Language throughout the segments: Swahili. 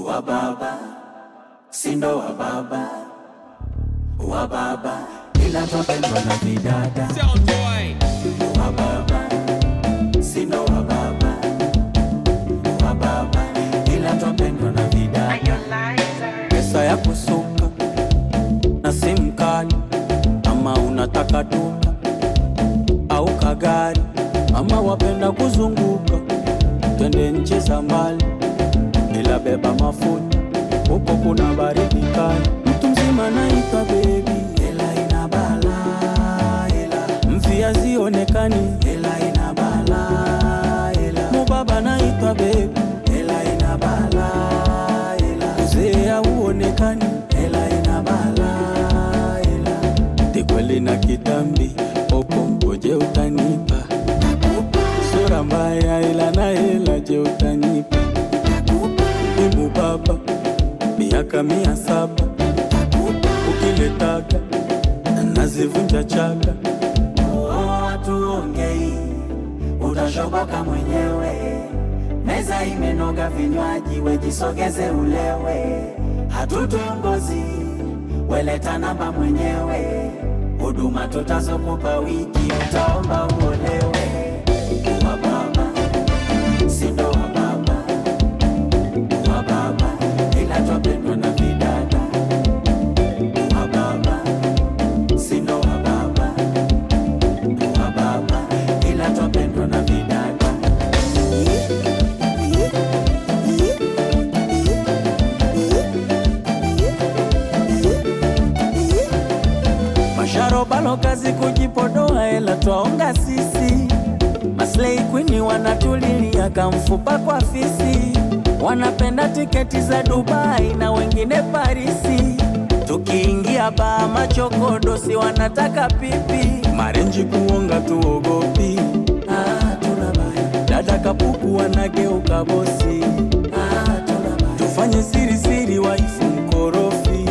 wa baba, sindo wa baba, wa baba, ila twapendwa na vidada. Wa baba, sindo wa baba, wa baba, ila twapendwa na vidada. Pesa ya kusuka na simu kali, ama unataka duka au kagari, ama wapenda kuzunguka twende nchi za mbali, ila beba mafuta huko kuna baridi kali. Mtu mzima naitwa baby, ila ina bala, ila mfia zionekani, ila ina bala, ila mubaba naitwa baby, ila ina bala, ila uzea huonekani, ila ina bala, ila tikweli na kitambi opo ngoje utanipa, sura mbaya ila na hela je utanipa, imu baba miaka 700 ukiletaka nazivunja chaka. Tuongei utashoboka mwenyewe, meza imenoga vinywaji wejisogeze ulewe, hatutongozi weleta namba mwenyewe, huduma tutazokupa wiki utaomba uolewe. Wa baba, sindo wa baba, wa baba, ila twapendwa na vidada. Wa baba, sindo wa baba, wa baba, ila twapendwa na vidada. Masharobalo kazi kujipodoa ela twaonga sisi, maslay queen wanatulilia kamfupa kwa fisi, wanapenda tiketi za Dubai na wengine Parisi, tukiingia baa machokodosi wanataka pipi, marenji kuonga tuogopi, tunabaya dada kapuku wanageuka bosi, tunabaya tufanye siri siri waifu mkorofi,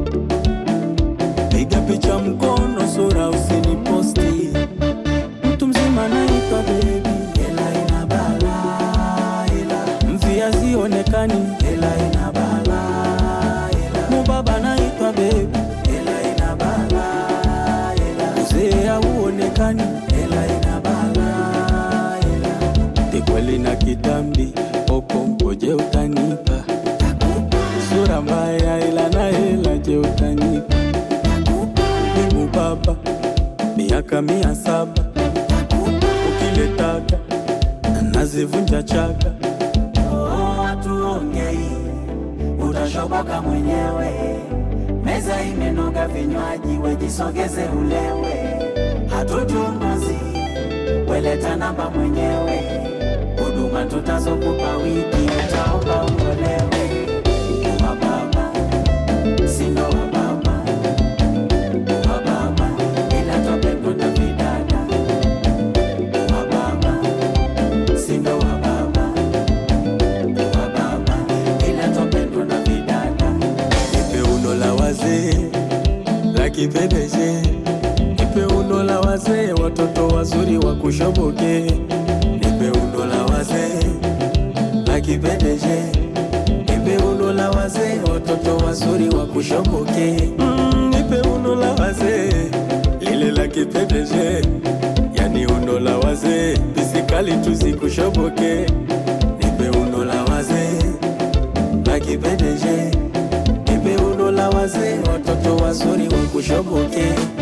piga picha mkono sura usiniposti, mtu mzima naitwa baby, ila ina bala, ila mfia zionekani, ila ina bala, ila mubaba naitwa baby, ila ina bala, ila uzea huonekani, ila ina bala, ila tikweli na kitambi opo ngoje utanipa, sura mbaya ila na hela je utanipa, imu baba miaka 700 ukiletaka nazivunja chaka. Tuongei utashoboka mwenyewe, meza imenoga vinywaji wejisogeze ulewe, hatutungozi weleta namba mwenyewe, huduma tutazokupa wiki utaomba uolewe. Wa baba, sindo wa baba, wa baba, ila twapendwa na vidada. Wa baba, sindo wa baba, wa baba, ila twapendwa na vidada. Nipe uno la wazee la kipendeje, nipe uno la wazee watoto wazuri wakushoboke, nipe uno la wazee la kipendeje, nipe uno la wazee watoto wazuri wakushoboke, nipe uno la wazee lile la kipendeje, yani uno la wazee bisikali tuzikushoboke, nipe uno la wazee la kipendeje, nipe uno la wazee watoto wazuri wakushoboke.